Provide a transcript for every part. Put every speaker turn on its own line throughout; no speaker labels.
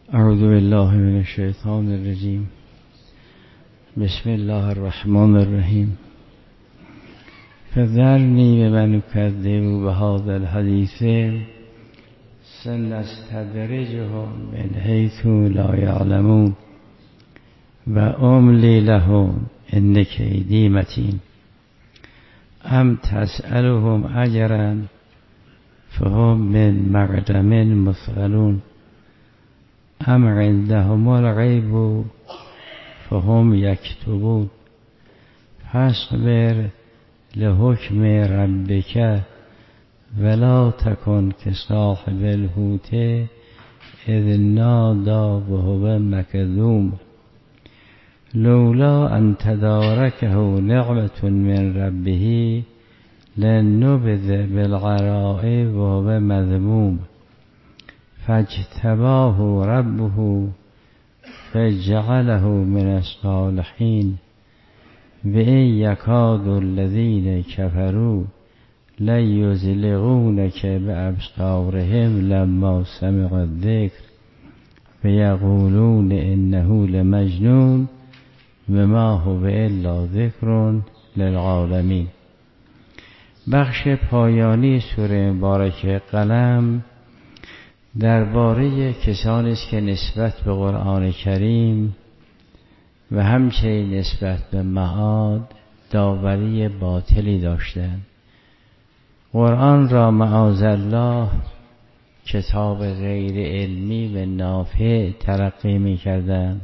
اعوذ بالله من الشیطان الرجیم. بسم الله الرحمن الرحیم. فذرنی بمن یکذب بهذا الحدیث سنستدرجهم من حیث لا یعلمون و املی لهم ان کیدی متین. ام تسألهم اجرا فهم من مغرم مثقلون ام عندهم الغیب فهم یکتبون. فاصبر لحکم ربک ولا تکن کصاحب الحوت اذ نادی وهو مکظوم لولا ان تدارکه نعمة من ربه لنبذ بالعراء وهو مذموم فاجتباه ربه فجعله من الصالحین و ان یکاد الذین کفروا لیزلقونک بابصارهم لما سمعوا الذکر و یقولون انه لمجنون و ما هو الا ذکر للعالمین. بخش پایانی سوره مبارکه قلم درباره کسانی است که نسبت به قرآن کریم و همچنین نسبت به معاد داوری باطلی داشتند. قرآن را معاذالله کتاب غیر علمی و نافع تلقی می کردند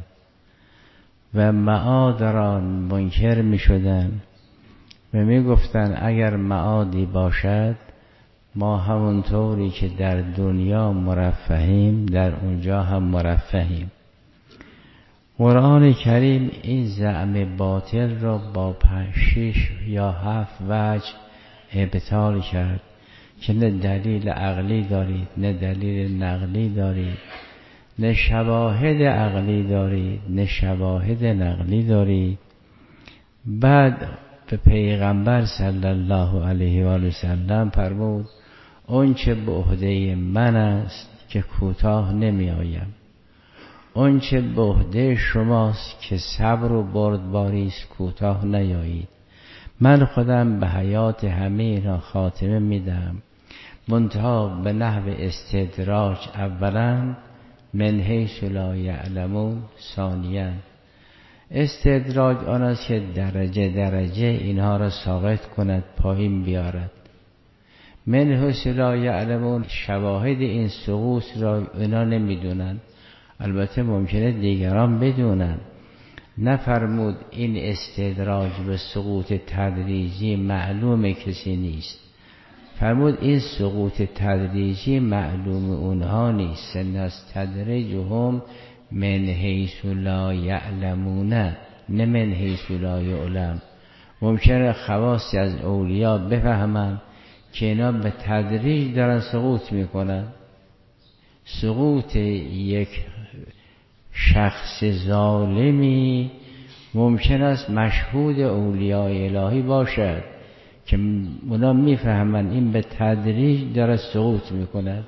و معاد را منکر می شدند و می گفتند اگر معادی باشد ما همونطوری که در دنیا مرفهیم در اونجا هم مرفهیم. قرآن کریم این زعم باطل را با 5-6 یا 7 وجه ابطال کرد که نه دلیل عقلی دارید، نه دلیل نقلی دارید، نه شواهد عقلی دارید، نه شواهد نقلی دارید. بعد به پیغمبر صلی الله علیه و آله و سلم فرمود اون چه به عهده من است که کوتاه نمی آیم، اون چه به عهده شماست که صبر و بردباری است کوتاه نیایید. من خودم به حیات همه اینا خاتمه میدم، منتها به نحو استدراج. اولا من حیث لا یعلمون، ثانیا استدراج آن است که درجه درجه اینها را ساقط کند، پایین بیارد. من حیث لا یعلمون شواهد این سقوط را اینا نمیدونن، البته ممکنه دیگران بدونن. نفرمود این استدراج به سقوط تدریجی معلوم کسی نیست، فرمود این سقوط تدریجی معلوم اونها نیست. سنستدرجهم من حیث لا یعلمون، نه من حیث لا یعلم. ممکنه خواصی از اولیاء بفهمن که اینا به تدریج دارن سقوط میکنن. سقوط یک شخص ظالمی ممکن است مشهود اولیاء الهی باشد که اونا میفهمن این به تدریج داره سقوط میکند.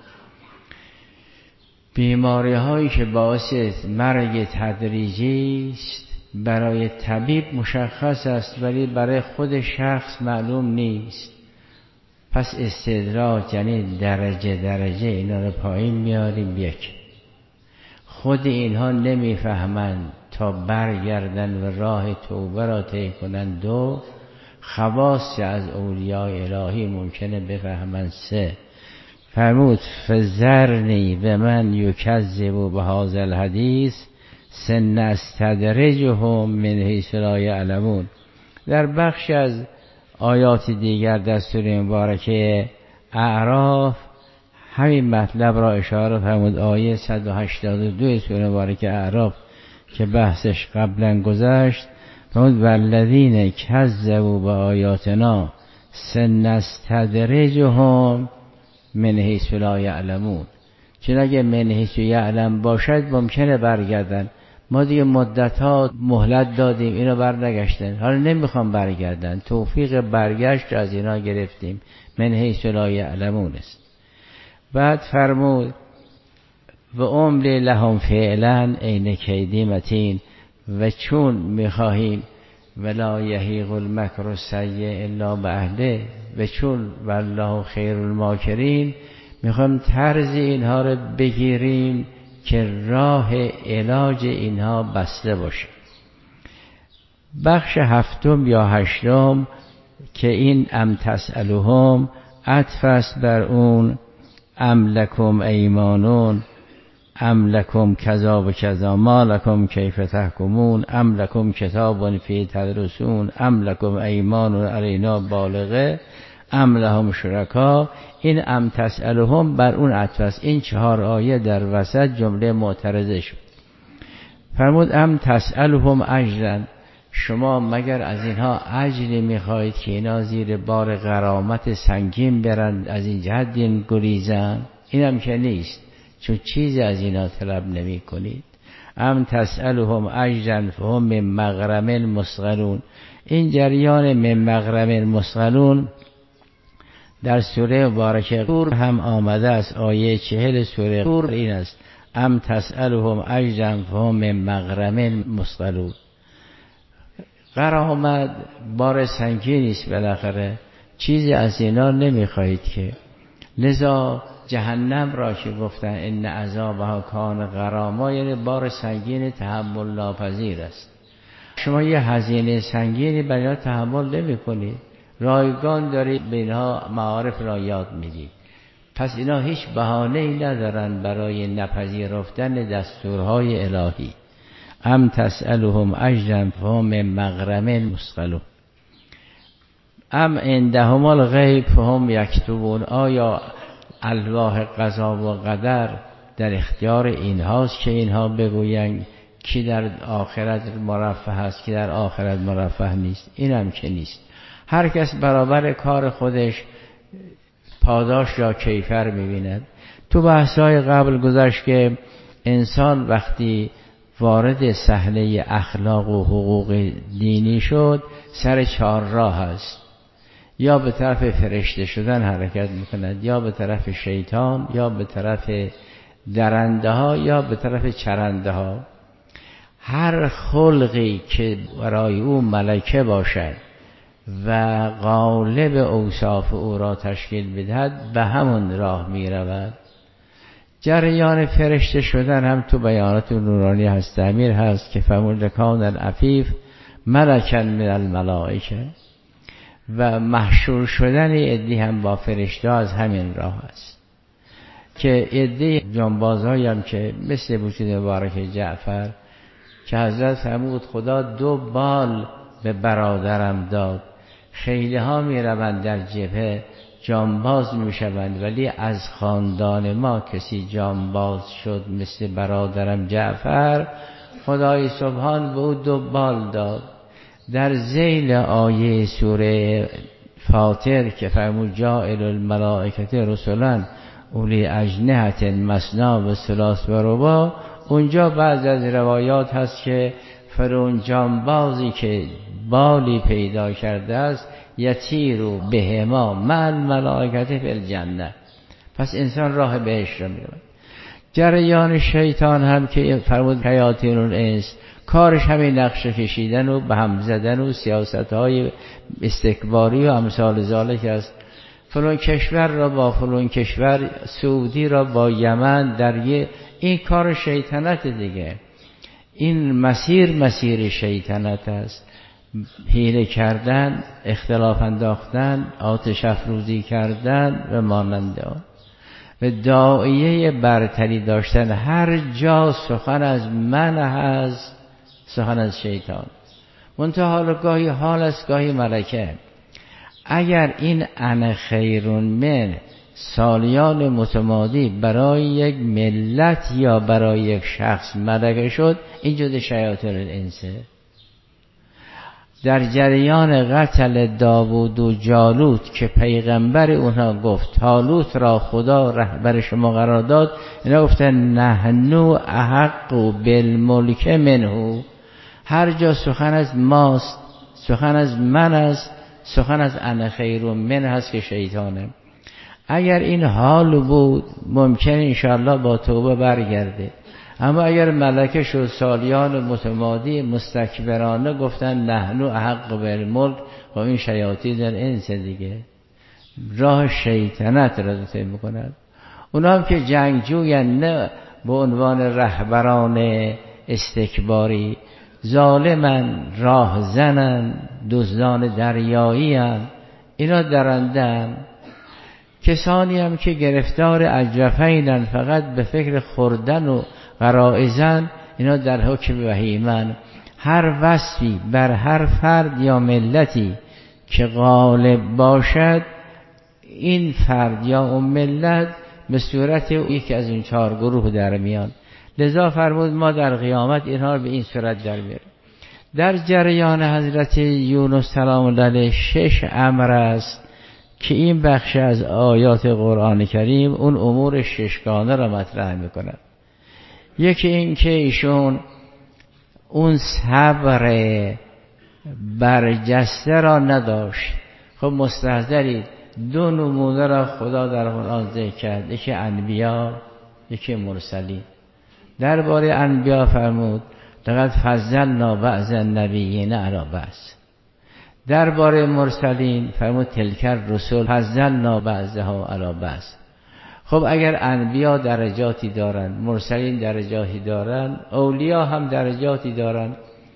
بیماری هایی که باعث مرگ تدریجی است برای طبیب مشخص است ولی برای خود شخص معلوم نیست. پس استدراج یعنی درجه درجه اینا رو پایین میاریم. یک، خود اینها نمیفهمند تا برگردن و راه توبه را طی کنند. دو، خواص از اولیاء الهی ممکنه بفهمند. سه، فرمود فذرنی و من یکذب بهذا الحدیث سنستدرجهم من حیث لا یعلمون. در بخش از آیات دیگر در سوره مبارکه اعراف همین مطلب را اشاره فرمود. آیه 182 سوره مبارکه اعراف که بحثش قبلا گذشت فرمود والذین کذبوا بآیاتنا سنستدرجهم من حیث لا یعلمون. چون اگه من حیث یعلم باشد ممکنه برگردن. ما دیگه مدت‌ها مهلت دادیم اینا برنگشتن، حالا نمیخوام برگردن، توفیق برگشت از اینا گرفتیم. من حیث لا یعلمون است. بعد فرمود و املی لهم فعلا عین کیدی متین. و چون میخواهیم ولا یحیق المکر السیء الا باهله، و چون والله خیر الماکرین، میخوایم طرز اینها رو بگیریم که راه علاج اینها بسته باشه. بخش هفتم یا هشتم که این ام تسألهم عطف است بر اون ام لکم ایمانون ام لکم کذا و کذا ما لکم کیف تحکمون ام لکم کتاب فی تدرسون ام لکم ایمان علینا بالغه ام لهم شرکا. این ام تسألهم بر اون عطف است. این 4 آیه در وسط جمله معترضه شد. فرمود ام تسألهم اجرا، شما مگر از اینها اجری میخواهید که اینا زیر بار غرامت سنگین برند از این جهت دین گریزن؟ این هم که نیست، چون چیزی از اینا طلب نمی کنید. ام تسألهم اجرا فهم من مغرم مثقلون. این جریان من مغرم مثقلون در سوره مبارکه طور هم آمده است. آیه 40 سوره طور این است ام تسألهم اجرا فهم من مغرم مثقلون. غرامت بار سنگینی است، بالاخره چیزی از اینا نمیخواهید که. لذا جهنم را که گفتن ان عذابها کان غراما، یعنی بار سنگین تحمل ناپذیر است. شما یه هزینه سنگینی برای اینا تحمل نمی کنید، رایگان دارید به اینها معارف را یاد میدید. پس اینا هیچ بهانه‌ای ندارن برای نپذیرفتن دستورهای الهی. ام تسألهم اجرا فهم مغرم مثقلون ام عندهم الغیب فهم یکتبون. آیا الواح قضا و قدر در اختیار اینهاست که اینها بگویند کی در آخرت مرفه است کی در آخرت مرفه نیست؟ این هم که نیست. هر کس برابر کار خودش پاداش یا کیفر می‌بیند. تو بحث‌های قبل گذشت که انسان وقتی وارد صحنه اخلاق و حقوق دینی شد سر 4 راه است. یا به طرف فرشته شدن حرکت میکند، یا به طرف شیطان، یا به طرف درنده ها، یا به طرف چرنده ها. هر خلقی که برای او ملکه باشد و غالب اوصاف او را تشکیل بدهد به همون راه می رود. جریان فرشته شدن هم تو بیانات نورانی هست امیر هست که فرمود کان العفیف ملکن من الملائکه، و محشور شدن عدی هم با فرشته از همین راه است که عدی جانبازهایی هم که مثل وجود مبارک جعفر که حضرت فرمود خدا 2 بال به برادرم داد. خیلی ها می روند در جبهه جانباز می شوند، ولی از خاندان ما کسی جانباز شد مثل برادرم جعفر، خدای سبحان به او 2 بال داد. در ذیل آیه سوره فاطر که فرمود جاعل الملائکه رسلا اولی اجنحة مثنی و ثلاث و رباع، اونجا بعض از روایات هست که فرعون جانبازی که بالی پیدا کرده است یطیروا بهما مع الملائکه فی الجنه. پس انسان راه بهشت را میره. جریان شیطان هم که فرمود شیاطین الانس کارش همین نقشه کشیدن و به هم زدن و سیاست‌های استکباری و امثال ذالک است. فلان کشور را با فلان کشور، سعودی را با یمن در این کار شیطنت دیگه. این مسیر شیطنت است. حیله کردن، اختلاف انداختن، آتش افروزی کردن و مانند آن. و داعیه برتری داشتن. هر جا سخن از من هست سخن از شیطان. منتها حالا گاهی حال است گاهی ملکه. اگر این انا خیرون من سالیان متمادی برای یک ملت یا برای یک شخص ملکه شد، این جز شیاطین الانسه. در جریان قتل داوود و جالوت که پیغمبر اونها گفت طالوت را خدا رهبر شما قرار داد، اینا گفتن نحنو احق بالملک منه. هر جا سخن از ماست، سخن از من است، سخن از انا خیر من هست که شیطانه. اگر این حال بود ممکن انشاءالله با توبه برگرده. اما اگر ملکه شد سالیان متمادی مستکبرانه گفتن نحنو احق بالملک و این شیاطین در انس دیگه راه شیطنت را طی میکنند. اونا هم که جنگجوین نه به عنوان رهبران استکباری، ظالمن، راهزنن، دزدان دریایی هن. اینا درندن. کسانی هم که گرفتار اجرفینن فقط به فکر خوردن و غرائزن، اینا در حکم وحیمن. هر وصفی بر هر فرد یا ملتی که غالب باشد، این فرد یا اون ملت به صورت یکی از این 4 گروه در میان. لذا فرمود ما در قیامت اینها رو به این صورت در میاریم. در جریان حضرت یونس سلام الله علیه 6 امر است که این بخش از آیات قرآن کریم اون امور 6گانه را مطرح میکند. یکی این که ایشون اون صبر برجسته را نداشت. خب مستحضرید 2 نمونه را خدا در قرآن ذکر کرد، یکی انبیا، یکی مرسلین. درباره انبیا فرمود لقد فضلنا بعض النبیین علی بعض. درباره مرسلین فرمود تلک الرسل فضلنا بعضها علی بعض. خب اگر انبیا درجاتی دارند، مرسلین درجاتی دارند، اولیا هم درجاتی دارند،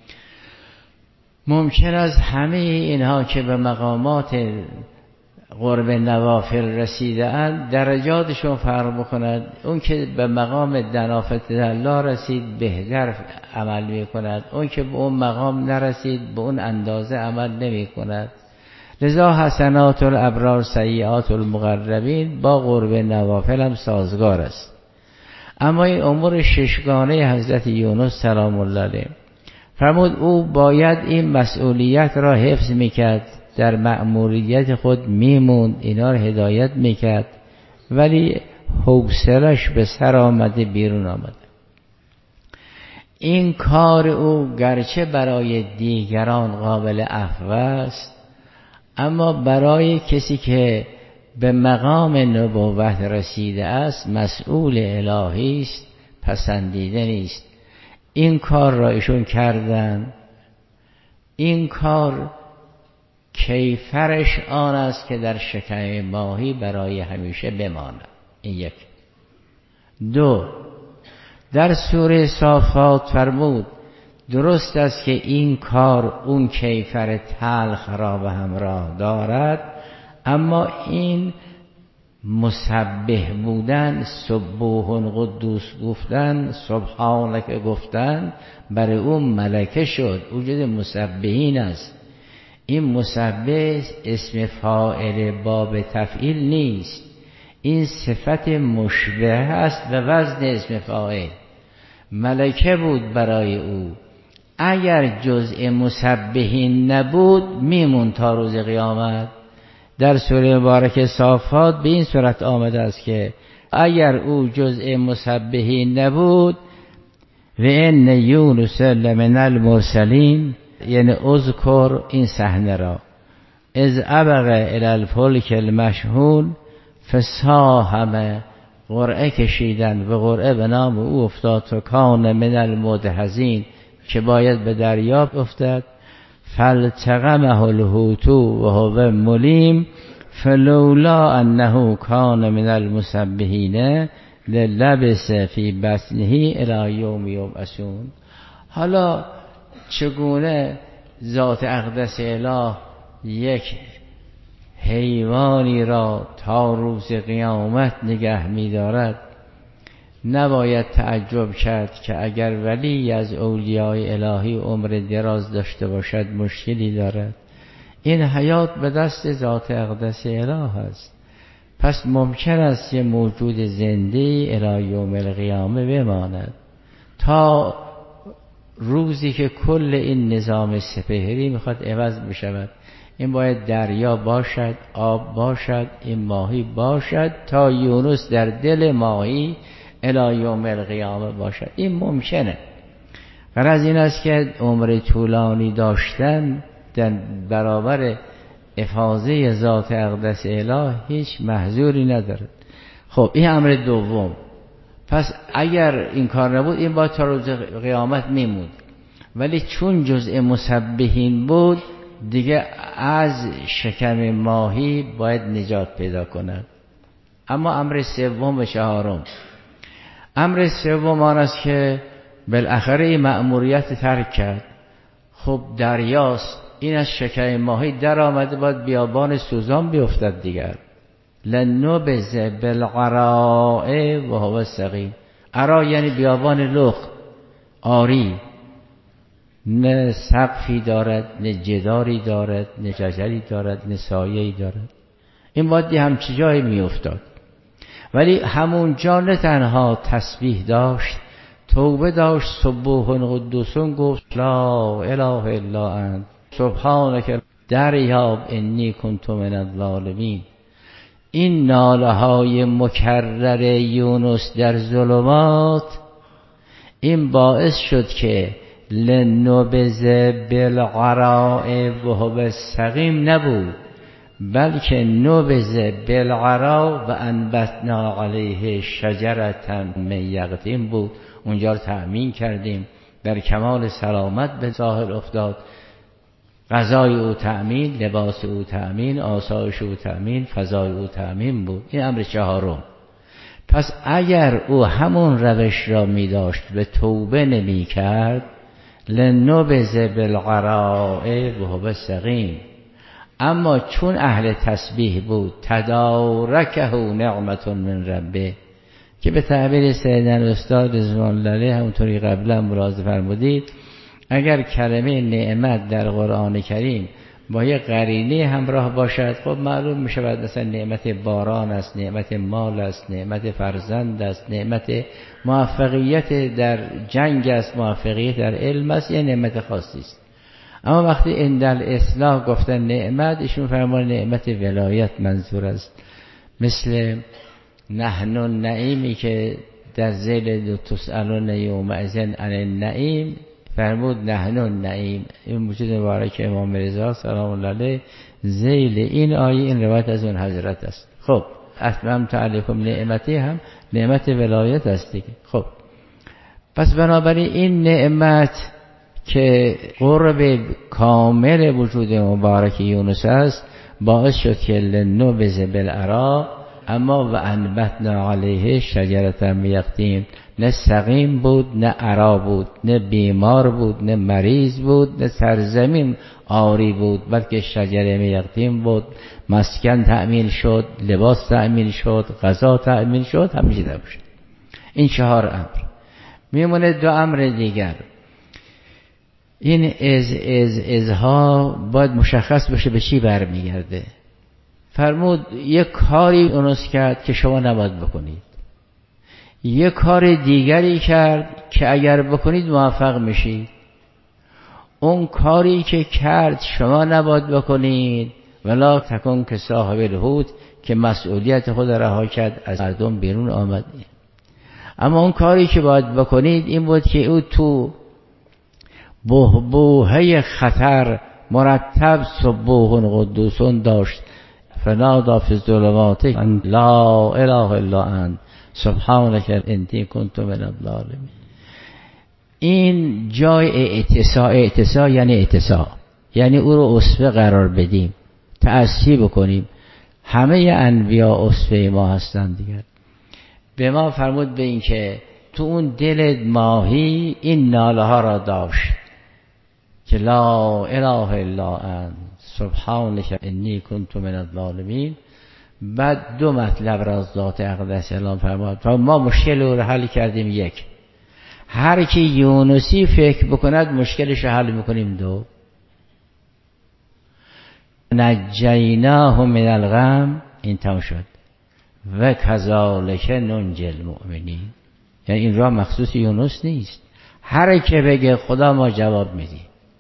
ممکن است همه اینها که به مقامات قرب نوافل رسیده اند درجاتشون فرق بکند. اون که به مقام دنافت الله رسید بهتر عمل میکند، اون که به اون مقام نرسید به اون اندازه عمل نمی کند. لذا حسنات الابرار سیئات المقربین با قرب نوافل هم سازگار است. اما این امور 6گانه حضرت یونس سلام الله علیه فرمود او باید این مسئولیت را حفظ میکرد، در مأموریت خود میموند، اینا رو هدایت میکرد، ولی حوصلش به سر آمده، بیرون آمده. این کار او گرچه برای دیگران قابل عفو است، اما برای کسی که به مقام نبوت رسیده است، مسئول الهی است، پسندیده نیست. این کار را ایشون کردن. این کار کیفرش آن است که در شکم ماهی برای همیشه بماند. این یک. 2 در سوره صافات فرمود درست است که این کار اون کیفر تلخ را به همراه دارد، اما این مسبح بودن، سبوح قدوس گفتن، سبحانک گفتن، برای اون ملکه شد. وجود مسبحین است. این مسبح اسم فاعل باب تفعیل نیست، این صفت مشبه است به وزن اسم فاعل. ملکه بود برای او. اگر جزء مسبحین نبود میمون تا روز قیامت. در سوره مبارکه صافات به این صورت آمده است که اگر او جزء مسبحین نبود و ان یونس لمن المرسلین، یعنی اذکر این صحنه را از ابق الی الفلک المشحون فساهم، قرعه کشیدن و قرعه به نام او افتاد و کان من المدحضین، که باید به دریا افتد. فالتقمه الحوت و هو ملیم فلولا انه کان من المسبحین للبث فی بطنه الی یوم یبعثون. حالا چگونه ذات اقدس اله یک حیوانی را تا روز قیامت نگه می‌دارد؟ نباید تعجب کرد که اگر ولی از اولیای الهی عمر دراز داشته باشد مشکلی دارد. این حیات به دست ذات اقدس اله است. پس ممکن است یه موجود زنده الی یوم القیامه بماند، تا روزی که کل این نظام سپهری میخواد عوض بشود. این باید دریا باشد، آب باشد، این ماهی باشد، تا یونس در دل ماهی الی یوم القیامه باشد. این ممکنه. غرض این است که عمر طولانی داشتن در برابر افاضه ذات اقدس اله هیچ محذوری نداره. خب این امر دوم. پس اگر این کار نبود این باید تا روز قیامت میمود، ولی چون جزء مسبحین بود دیگه از شکم ماهی باید نجات پیدا کند. اما امر سوم و چهارم، امر سوم آن است که بالاخره این مأموریت ترک کرد. خب دریاست، این از شکم ماهی در آمده، باید بیابان سوزان بیفتد دیگر. لنبذ بالعراء و هو سقیم. عراء یعنی بیابان لخت، آری، نه سقفی دارد، نه جداری دارد، نه شجری دارد، نه سایه‌ای دارد. این باید همچی جایی می افتاد. ولی همونجا نه تنها تسبیح داشت، توبه داشت، سبوح قدوسون گفت لا اله الا انت سبحانک دریاب انی کنت من الظالمین. این ناله های مکرر یونس در ظلمات این باعث شد که لنبذ بالعراء و هو سقیم نبود، بلکه نبذ بالعراء و انبتنا علیه شجرة من یقطین بود. اونجا رو تأمین کردیم، در کمال سلامت به ساحل افتاد. غذای او تأمین، لباس او تأمین، آسایش او تأمین، فضای او تأمین بود. این امر چهارم. پس اگر او همون روش را می داشت و توبه نمی کرد، لنبذ بالعراء و هو سقیم. اما چون اهل تسبیح بود، تدارکه نعمت من ربه، که به تعبیر سیدنا استاد رضوان الله علیه همونطوری قبلا ملاحظه فرمودید، اگر کلمه نعمت در قرآن کریم با یه قرینه همراه باشد، خب معلوم می شود مثلا نعمت باران است، نعمت مال است، نعمت فرزند است، نعمت موفقیت در جنگ است، موفقیت در علم است، یه نعمت خاصی است. اما وقتی اندل اصلاح گفتن نعمت، ایشون فرمان نعمت ولایت منظور است. مثل نحن النعیمی که در ذیل تسألون یومئذ عن النعیم فرمود نحن النعیم. این موجود مبارک امام رضا سلام الله علیه ذیل این آیه این روایت از اون حضرت است. خب اتممت علیکم نعمتی هم نعمت ولایت است دیگه. خب پس بنابراین این نعمت که قرب کامل وجود مبارک یونس است باعث شد که لنبذ بالعراء، اما و انبتنا علیه شجرة من یقطین. نه سقیم بود، نه عرا بود، نه بیمار بود، نه مریض بود، نه سرزمین آری بود، بلکه شجره من یقطین بود. مسکن تأمین شد، لباس تأمین شد، غذا تأمین شد، همیشه در باشد. این چهار امر. میمونه دو امر دیگر. این ازها باید مشخص بشه به چی برمیگرده. فرمود یک کاری اونس کرد که شما نباید بکنید، یک کار دیگری کرد که اگر بکنید موفق میشید. اون کاری که کرد شما نباید بکنید، ولا تکن که صاحب الحوت، که مسئولیت خود رها کرد، از مردم بیرون آمد. اما اون کاری که باید بکنید این بود که او تو بحبوحه خطر مرتب سبوح قدوسون داشت. فنادی فی الظلمات ان لا اله الا انت سبحانک انی کنت من الظالمین. این جای اعتساء یعنی اعتساء، یعنی او رو اسوه قرار بدیم، تأسی بکنیم. همه انبیا اسوه ما هستند دیگر. به ما فرمود به این که تو اون دل ماهی این ناله ها را داشت که لا اله الا انت سبحانک انی کنت من الظالمین. بعد دو مطلب را از ذات اقدس اعلام فرمود و ما مشکل رو حل کردیم. یک، هر کی یونسی فکر بکند مشکلش رو حل میکنیم. دو، نجیناه من الغم، این تمام شد. و کذالک ننجی المؤمنین. یعنی این راه مخصوص یونس نیست، هر کی بگه خدا ما جواب میدیم.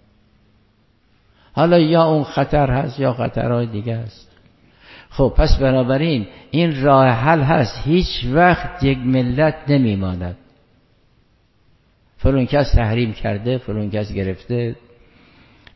حالا یا اون خطر هست یا خطرهای دیگه است. خب پس بنابراین این راه حل هست. هیچ وقت یک ملت نمیماند فلان کس تحریم کرده، فلان کس گرفته.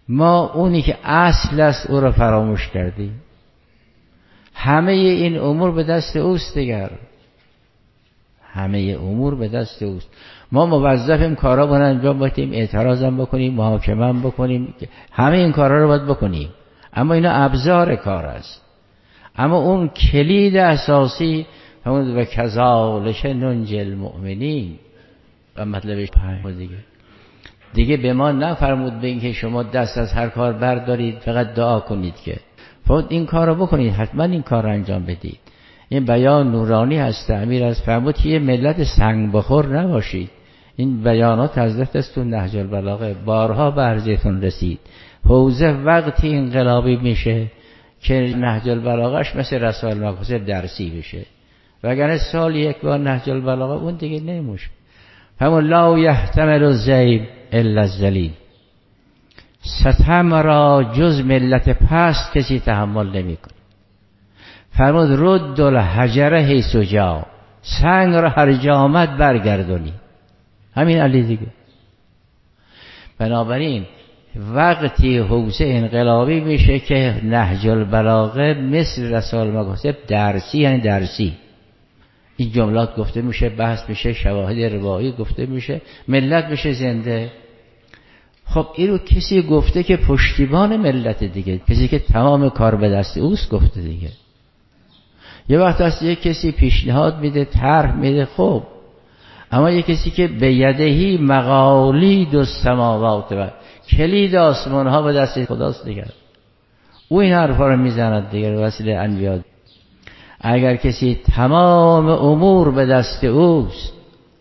ما اونی که اصل است او را فراموش کردیم. همه این امور به دست اوست دیگر، همه امور به دست اوست. ما موظفیم کارا رو انجام بدیم، اعتراضم بکنیم، محاکمه بکنیم، همه این کارا رو باید بکنیم، اما اینا ابزار کار است. اما اون کلید اساسی همون و کذالک ننجی المؤمنین و مطلبش دیگه به ما نفرمود به این که شما دست از هر کار بردارید فقط دعا کنید، که فقط این کار رو بکنید، حتما این کار رو انجام بدید. این بیان نورانی هست. امیر از فرمود که یه ملت سنگ بخور نباشید. این بیانات حضرت است تو نهج البلاغه، بارها به عرضتون رسید. حوزه وقتی انقلابی میشه که نهج البلاغهش مثل رسائل المقاصد درسی بشه، وگرنه سال یک بار نهج البلاغه اون دیگه نمیشه. همون لا یحتمل الذیب الا الذلیل، ستم را جز ملت پست کسی تحمل نمیکنه. فرمود رد الحجر حیث جاء، سنگ را هر جا آمد برگردونی. همین علی دیگه. بنابراین وقتی حوزه انقلابی میشه که نهج البلاغه مثل رسائل المقاصد درسی، یعنی درسی، این جملات گفته میشه، بحث میشه، شواهد روایی گفته میشه، ملت میشه زنده. خب این رو کسی گفته که پشتیبان ملت دیگه، کسی که تمام کار به دست اوست گفته دیگه. یه وقت هست یک کسی پیشنهاد میده، طرح میده، خب، اما یک کسی که به یدهی مقالید السماوات و کلید آسمان ها به دست خداست دیگه، او این حرفا رو میزند دیگه وسیله انبیا. اگر کسی تمام امور به دست اوست،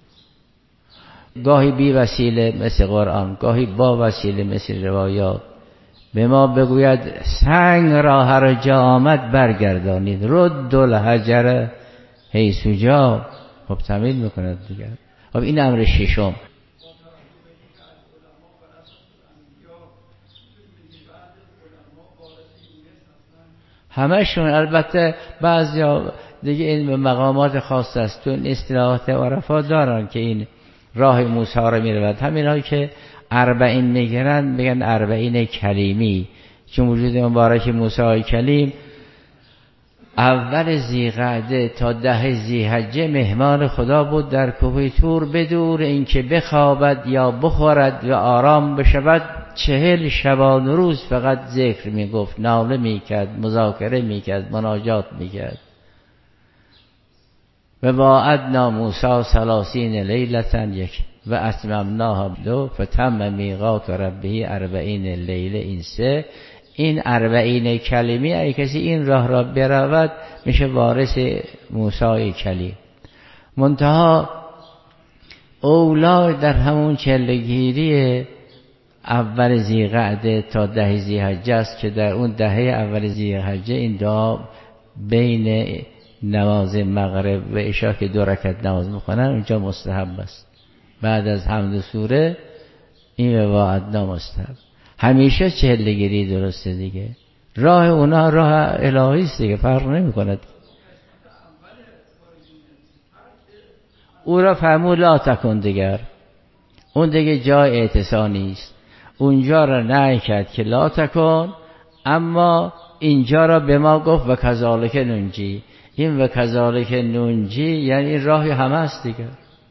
گاهی بی وسیله مثل قرآن، گاهی با وسیله مثل روایات، به ما بگوید سنگ را هر جا آمد برگردانید، رد الحجر حیث جاء، خب تمید میکند دیگر. خب این امر ششم. همشون، البته بعضیا دیگه این مقامات خاص است، تو این اصطلاحات عرفا دارن که این راه موسی رو میرود. همین هایی که 40 میگیرن میگن 40 کلیمی، چون وجود مبارک موسی کلیم اول ذیقعده تا 10 ذیحجه مهمان خدا بود در کوه طور، بدون اینکه بخوابد یا بخورد و آرام بشود. 40 شبان روز فقط ذکر میگفت، ناله میکرد، مذاکره میکرد، مناجات میکرد. و وعدنا موسی 30 لیلة یک و اتممناها 2 فتم میقات ربه 40 لیله. این سه، این 40 کلمی، ای کسی این راه را برود میشه وارث موسی کلیم. منتها اولا در همون چلگیری اول ذیقعده تا 10 ذیحجه است که در اون 10 اول ذیحجه این دعا بین نماز مغرب و عشا که 2 رکعت نماز میخونن اونجا مستحب است. بعد از حمد سوره این وعدنا مستحب. همیشه چهلگیری درسته دیگه. راه اونا راه الهی است دیگه، فرق نمی‌کند. او را فرمود لا تکن دیگر، اون دیگه جای اعتصانی است. اونجا را نهی کرد که لا تکن، اما اینجا را به ما گفت و کذالک ننجی. این و کذالک ننجی یعنی راهی همه است دیگه.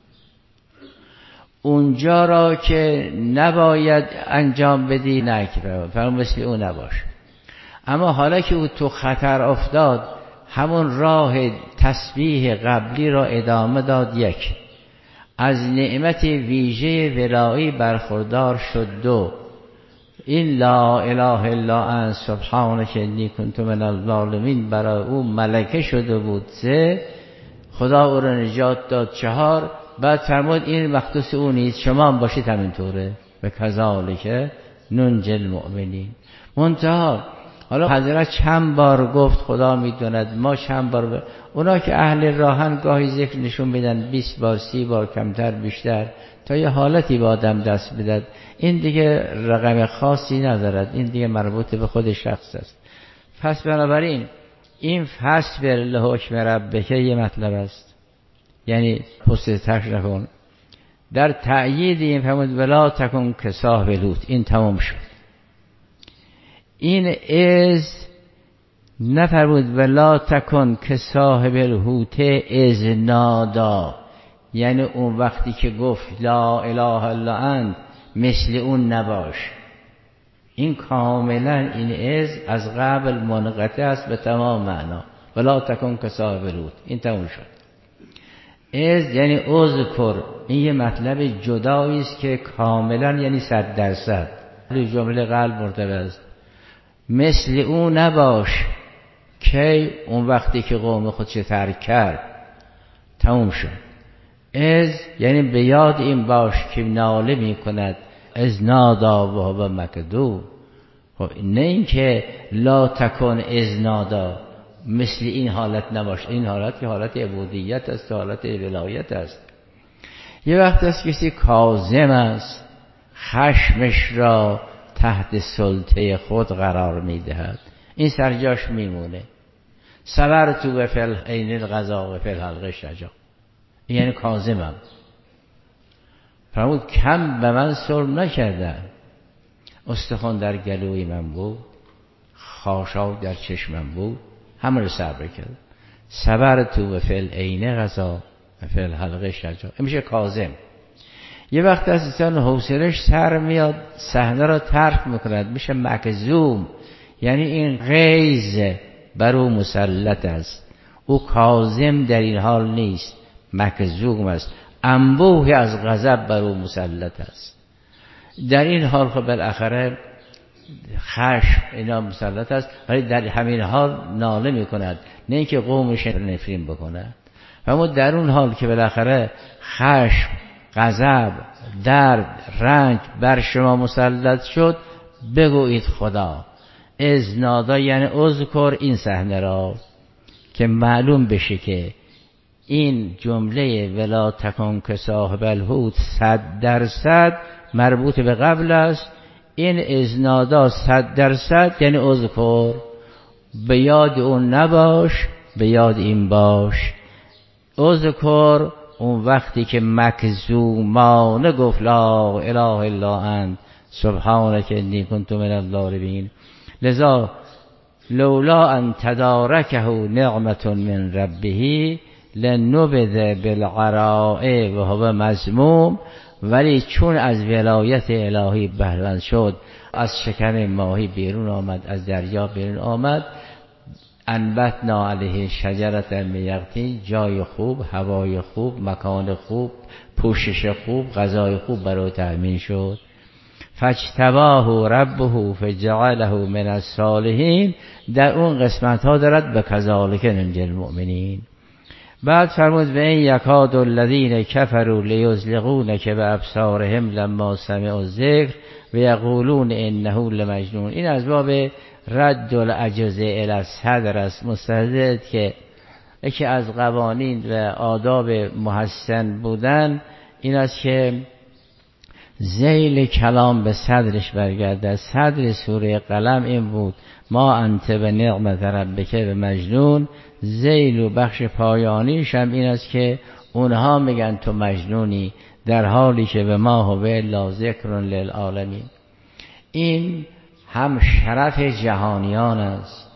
اونجا را که نباید انجام بدی نکرد، فرمود مثل اون نباش. اما حالا که او تو خطر افتاد، همون راه تسبیح قبلی را ادامه داد. 1 از نعمت ویژه ولایی برخوردار شد. 2 این لا اله الا انت سبحانک انی کنت من الظالمین برای او ملکه شده بود. 3 خدا او را نجات داد. 4 بعد فرمود این مختص او نیست، شما هم باشید همینطوره و کذالک ننجی المؤمنین. منتها حالا حضرت چند بار گفت خدا میدوند، ما چند بار اونا که اهل راهن گاهی ذکر نشون بدن 20 بار 30 بار، کمتر بیشتر، تا یه حالتی به آدم دست بدد. این دیگه رقم خاصی ندارد، این دیگه مربوط به خود شخص است. پس بنابراین این فصبر لحکم ربک یه مطلب است، یعنی پشت ترش نکن. در تأیید این فرمود ولا تکن که صاحب لوط. این تمام شد. این از نفرمود ولا تکن که صاحب الحوت از نادا، یعنی اون وقتی که گفت لا اله الا انت مثل اون نباش. این کاملا این از قبل منقطع است به تمام معنا. ولا تکن که صاحب الحوت، این تموم شد. از یعنی اذکر، این یه مطلب جدایی است که کاملا یعنی 100%. جمله قلب مرتبط است. مثل اون نباش که اون وقتی که قوم خودش ترک کرد، تموم شد. از یعنی به یاد این باش که ناله می کند از نادا و هو مکذوب. نه این که لا تکن از نادا، مثل این حالت نباش. این حالت که حالت عبودیت است، حالت ولایت است. یه وقت است کسی کاظم است، خشمش را تحت سلطه خود قرار میدهد، این سرجاش میمونه. صبرت و فی العین القضا و فی الحلق شجا، یعنی کاظمم. فرمود کم به من سر نکردن، استخوان در گلوی من بود، خاشاک در چشمم بود، همه رو صبر کردم. صبرت و فی العین قضا و فی الحلق شجا، میشه کاظم. یه وقت از انسان حوصله‌اش سر میاد، صحنه را ترک میکند، میشه مکظوم، یعنی این غیظ بر او مسلط است. او کاظم در این حال نیست، مکظوم است، انبوهی از غضب بر او مسلط است. در این حال خب بالاخره خشم اینا مسلط است، ولی در همین حال ناله میکند، نه اینکه قومش نفرین بکند. اما در اون حال که بالاخره خشم، غضب، درد، رنج بر شما مسلط شد، بگویید خدا. از نادا یعنی اذکر این صحنه را که معلوم بشه که این جمله ولا تکن که صاحب الحوت 100% مربوط به قبل است. این از نادا 100% یعنی اذکر، به یاد اون نباش، به یاد این باش. اذکر اون وقتی که مکظومانه گفت لا اله الا انت سبحانک انی کنت من الظالمین. لذا لولا ان تدارکه نعمت من ربه لنبذ بالعراء و هو مذموم، ولی چون از ولایت الهی بهره‌مند شد، از شکم ماهی بیرون آمد، از دریا بیرون آمد، انبتنا علیه شجرة من یقطین، جای خوب، هوای خوب، مکان خوب، پوشش خوب، غذای خوب برای تأمین شد. فاجتباه ربه فجعله من الصالحین، در اون قسمت ها دارد به کذالک ننجی المؤمنین. بعد فرمود و این یکاد الذین کفروا لیزلقونک بابصارهم لما سمعوا الذکر و یقولون انه لمجنون. این از باب رد العجز الی الصدر است. مستحضرت که یکی از قوانین و آداب محسن بودن این است که ذیل کلام به صدرش برگرده. صدر سوره قلم این بود ما انت به نعمت ربک به مجنون. ذیل و بخش پایانیش هم این است که اونها میگن تو مجنونی، در حالی که به ما هو الا ذکر للعالمین. این هم شرف جهانیان است.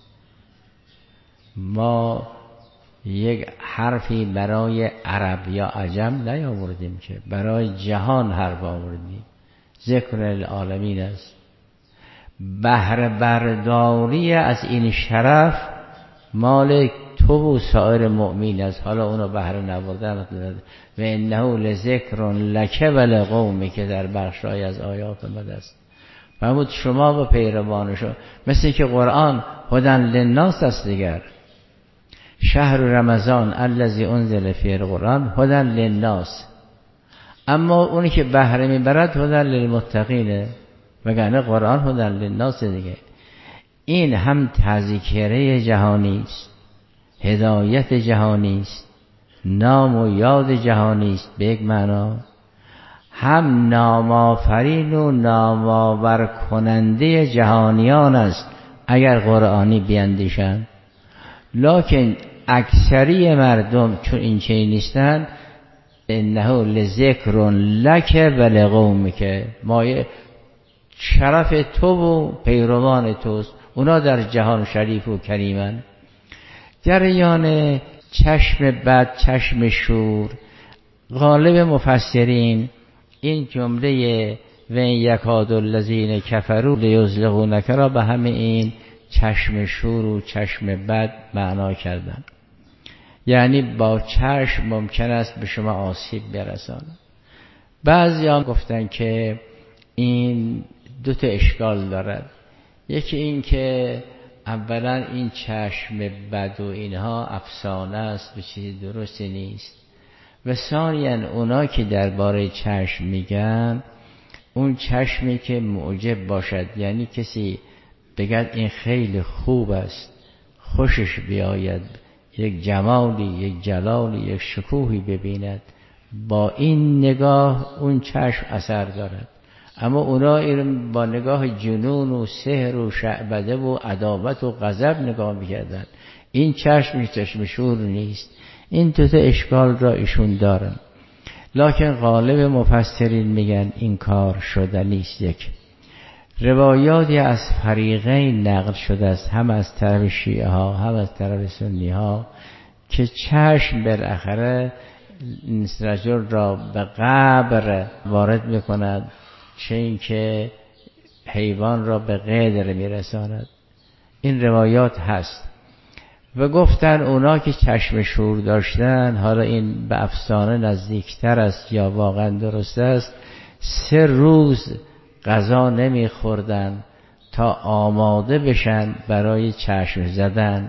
ما یک حرفی برای عرب یا عجم نیاوردیم، که برای جهان حرف آوردیم. ذکر للعالمین است. بهره برداری از این شرف مال تو و سایر مؤمن است. حالا اونو بهره نبردن و انه لذکر لک و لقومک که در بخشای از آیات آمده است. فرمود شما و پیروانشو، مثل که قرآن هدی للناس است دیگر. شهر رمضان الذی انزل فیه القرآن هدی للناس، اما اونی که بهره میبرد هدی للمتقینه، وگرنه قرآن هدی للناس دیگه. این هم تذکره جهانی است، هدایت جهانی است، نام و یاد جهانی است به یک معنا، هم نامآفرین و نامآور کننده جهانیان است اگر قرآنی بیندیشند. لکن اکثری مردم چون این چنین نیستند، انه لذکر لک و لقومک، مایه شرف تو و پیروان توست، اونا در جهان شریف و کریمن. جریان چشم بد، چشم شور، غالب مفسرین این جمله و این یکاد الذین کفروا لیزلقونک را به همه این چشم شور و چشم بد معنا کردن، یعنی با چشم ممکن است به شما آسیب برساند. بعضیان گفتن که این دو تا اشکال دارد. یکی این که اولا این چشم بد و اینها افسانه است و چیزی درستی نیست، و ثانیاً اونا که درباره چشم میگن اون چشمی که معجب باشد، یعنی کسی بگد این خیلی خوب است، خوشش بیاید، یک جمالی، یک جلالی، یک شکوهی ببیند، با این نگاه اون چشم اثر دارد. اما اونا این با نگاه جنون و سحر و شعبده و عداوت و غضب نگاه میکردن. این چشم شور نیست. این دو تا اشکال را ایشون دارن، لکن غالب مفسرین میگن این کار شدنی است. یک روایاتی از فریقین نقل شده است، هم از طرف شیعه ها هم از طرف سنی ها، که چشم بالاخره رجل را به قبر وارد میکند، چه این که حیوان را به قدر میرساند. این روایات هست. و گفتن اونا که چشم شور داشتن، حالا این به افسانه نزدیکتر است یا واقعا درست است، 3 روز غذا نمیخوردن تا آماده بشن برای چشم زدن.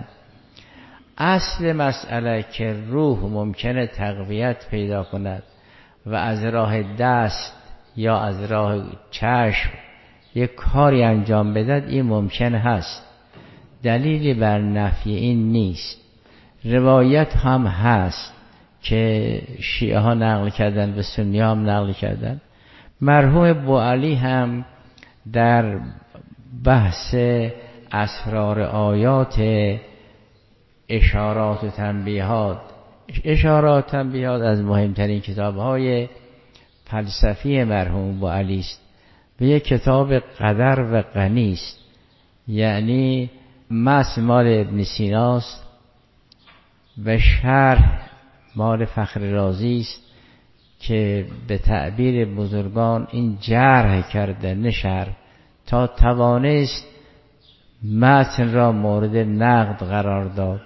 اصل مسئله که روح ممکنه تقویت پیدا کند و از راه دست یا از راه چشم یک کاری انجام بدهد، این ممکن هست، دلیلی بر نفی این نیست. روایت هم هست که شیعه ها نقل کردن و سنی ها هم نقل کردن. مرحوم بوعلی هم در بحث اسرار آیات اشارات و تنبیهات، اشارات و تنبیهات از مهمترین کتاب های فلسفی مرحوم بوعلی است و یک کتاب قدر و غنی است، یعنی متن مال ابن سیناست و شرح مال فخر رازی است که به تعبیر بزرگان این جرح کرده نشر تا توانست متن را مورد نقد قرار داد.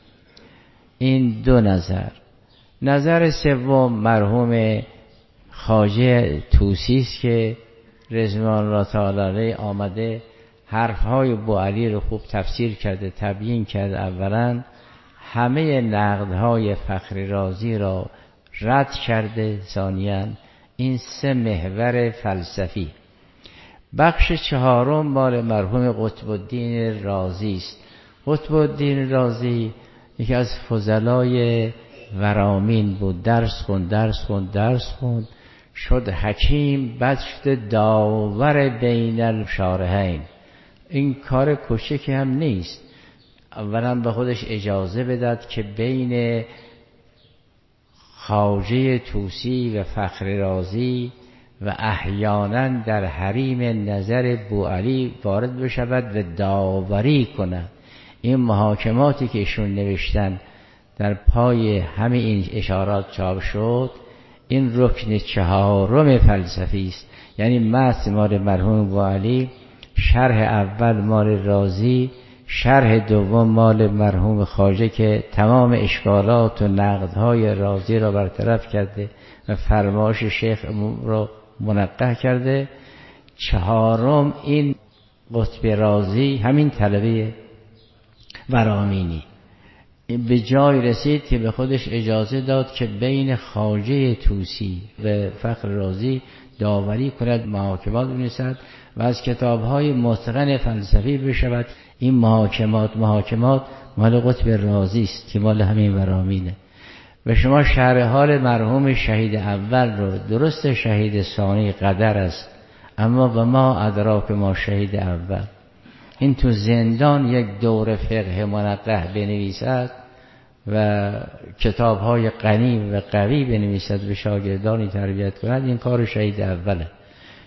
این دو نظر. نظر سوم مرحوم خواجه طوسی است که رضوان الله تعالی علیه آمده حرفهای بوعلی رو خوب تفسیر کرده، تبیین کرده. اولا همه نقدهای فخر رازی را رد کرده، ثانیاً این 3 محور فلسفی. بخش 4 مال مرحوم قطب الدین رازی است. قطب الدین رازی یکی از فضلای ورامین بود، درس خوند شد حکیم، بعد شد داور بین الشارحین. این کار کوچکی هم نیست. اولا به خودش اجازه بداد که بین خواجه طوسی و فخر رازی و احیانا در حریم نظر بوعلی وارد بشود و داوری کند. این محاکماتی که ایشون نوشتن در پای همه این اشارات چاپ شد، این رکن 4 فلسفی است. یعنی متن مال مرحوم بوعلی، شرح اول مال رازی، شرح دوم مال مرحوم خواجه که تمام اشکالات و نقدهای رازی را برطرف کرده و فرمایش شیخ را منقح کرده. 4 این قطب رازی، همین طلبه ورامینی، به جای رسید که به خودش اجازه داد که بین خواجه طوسی و فخر رازی داوری کند، محاکمات بنویسد و از کتاب‌های متقن فلسفی بشود. این محاکمات مال قطب رازی است که مال همین ورامینه. و شما شرح حال مرحوم شهید اول رو، درست شهید ثانی قدر است، اما و ما ادراک ما شهید اول، این تو زندان یک دور فقه منقح بنویسد و کتاب‌های غنی و قوی بنویسد، به شاگردانی تربیت کند، این کار شهید اوله.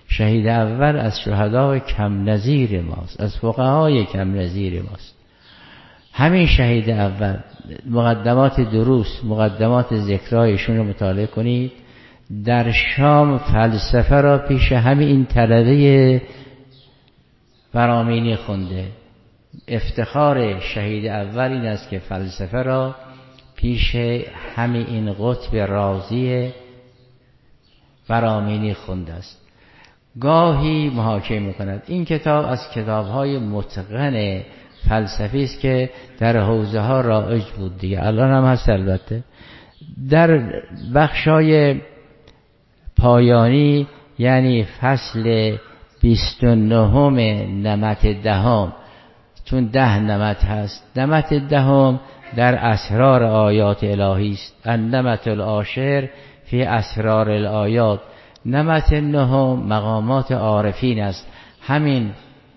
شهید اول از شهدا کم نظیر ماست، از فقهای کم نظیر ماست. همین شهید اول مقدمات دروس، مقدمات ذکرایشون رو مطالعه کنید. در شام فلسفه را پیش همین این طلبه فرامینی خونده. افتخار شهید اول این است که فلسفه را پیش همین این قطب رازی فرامینی خونده است. گاهی محاکمه می‌کند. این کتاب از کتاب‌های متقن فلسفی است که در حوزه ها رایج بود دیگه، الان هم هست البته. در بخشای پایانی یعنی فصل 29 نمط دهم، چون 10 نمط هست، نمط دهم در اسرار آیات الهی است. النمط العاشر فی اسرار الآیات. نمط نهم مقامات عارفین است. همین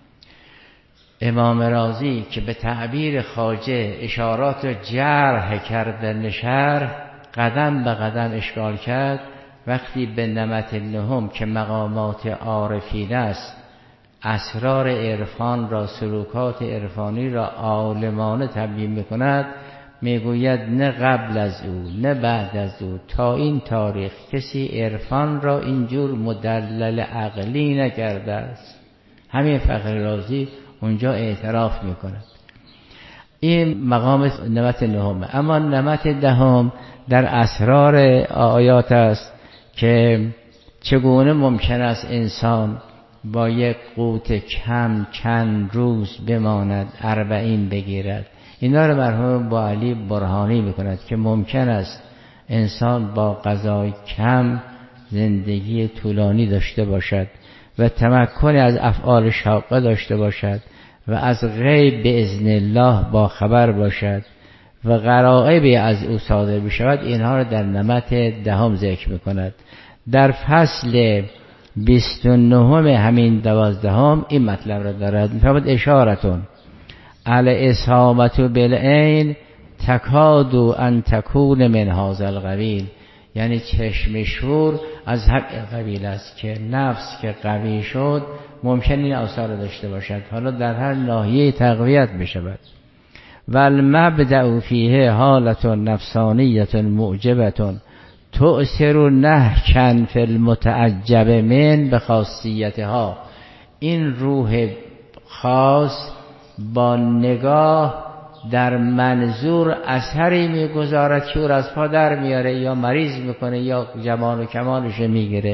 امام رازی که به تعبیر خواجه اشارات را جرح کردن شرح، قدم به قدم اشکال کرد. وقتی به نمط نهم که مقامات عارفین است، اسرار عرفان را، سلوکات عرفانی را عالمانه تبیین میکند، میگوید نه قبل از او نه بعد از او تا این تاریخ کسی عرفان را اینجور مدلل عقلی نکرده است. همین فخر رازی اونجا اعتراف میکند. این مقام نمط نهم. اما نمط دهم در اسرار آیات است که چگونه ممکن است انسان با یک قوت کم چند روز بماند، 40 بگیرد. اینا رو مرحوم با علی برهانی میکند که ممکن است انسان با غذای کم زندگی طولانی داشته باشد و تمکن از افعال شاقه داشته باشد و از غیب به اذن الله با خبر باشد و غرائبی از او صادر بشود. اینها رو در نمط دهم ذکر میکند. در فصل 29 همین 12 این مطلب را دارد. میفرماید اشارتون الاصابة بالعین تکاد ان تکون من هذا القبیل، یعنی چشم شور از همین قبیل است که نفس که قوی شد ممکن این آثار داشته باشد، حالا در هر ناحیه تقویت بشود. و المبدأ فیه حالت نفسانیت معجبت تؤثر نهکا فی المتعجب من بخاصیتها. این روح خاص با نگاه در منظور اثری میگذارد که او را از پا در میاره یا مریض میکنه یا جمال و کمالش میگیره.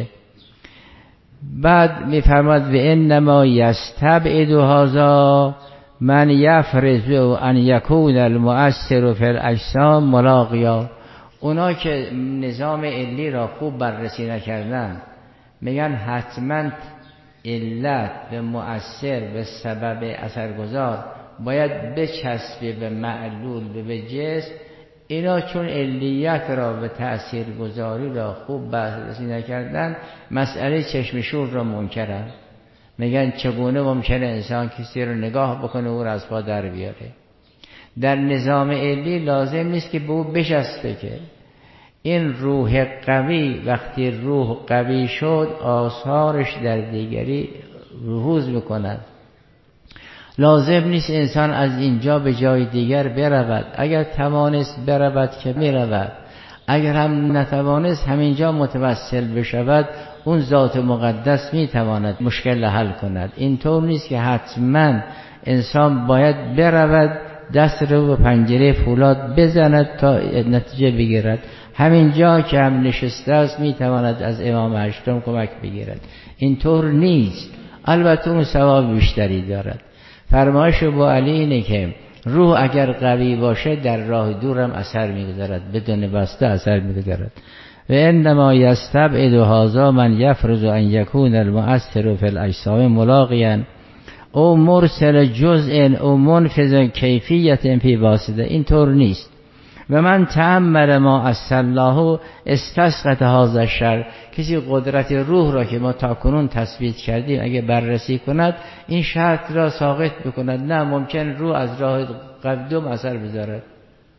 بعد میفرماد و انما یستبعد هذا من یفرض ان یکون المؤثر فی الاجسام ملاقیا. اونا که نظام علی را خوب بررسی نکردن میگن حتما علت به مؤثر به سبب اثرگذار باید بچسبه به معلول به جسم. اینا چون علیت را به تأثیرگذاری را خوب بررسی نکردن، مسئله چشم شور را منکرن. میگن چگونه ممکنه انسان کسی رو نگاه بکنه او را از پا در بیاره. در نظام علی لازم نیست که به او بچسبه، که این روح قوی وقتی روح قوی شد آثارش در دیگری ظهور میکند. لازم نیست انسان از اینجا به جای دیگر برود، اگر توانست برود که میرود، اگر هم نتوانست همینجا متوسل بشود اون ذات مقدس میتواند مشکل حل کند. اینطور نیست که حتما انسان باید برود دست رو به پنجره فولاد بزند تا نتیجه بگیرد. همینجا که هم نشسته است میتواند از امام هشتم کمک بگیرد. اینطور نیست. البته اون ثواب بیشتری دارد. فرمایش با علی اینه که روح اگر قوی باشه در راه دور هم اثر میگذارد، بدون بسته اثر میگذارد. و انما یستبعد هذا من یفرض ان یکون المؤثر فی الاجسام ملاقیا او مرسل جزء او منفذ کیفیت فی واسطه. اینطور نیست. و من تأمل ما الله استسقط هذا الشر. کسی قدرت روح را که ما تاکنون تثبیت کردیم اگه بررسی کند این شرط را ساقط بکند. نه، ممکن روح از راه قدم اثر بذارد.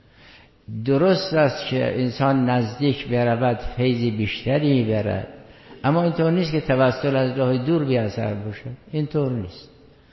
درست است که انسان نزدیک برود فیض بیشتری برد، اما اینطور نیست که توسل از راه دور بی اثر باشه، اینطور نیست.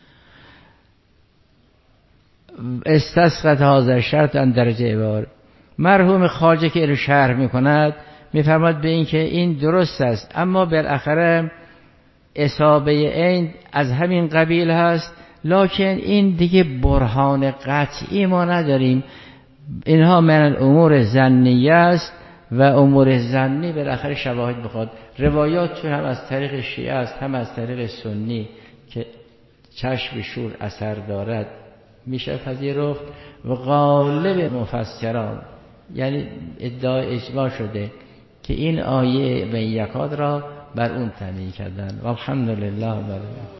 استسقط هذا شرط در جبار. مرحوم خواجه که اینو شرح میکند میفرماد به این که این درست است، اما بالاخره اصابه این از همین قبیل هست، لکن این دیگه برهان قطعی ما نداریم. اینها من الامور ظنیه است و امور ظنی بالاخره شواهد بخواد. روایات چون هم از طریق شیعه است هم از طریق سنی که چشم شور اثر دارد میشه پذیرفت و غالب مفسران یعنی ادعای اجماع شده که این آیه و یکاد را بر اون تنبیه کردن و الحمدلله.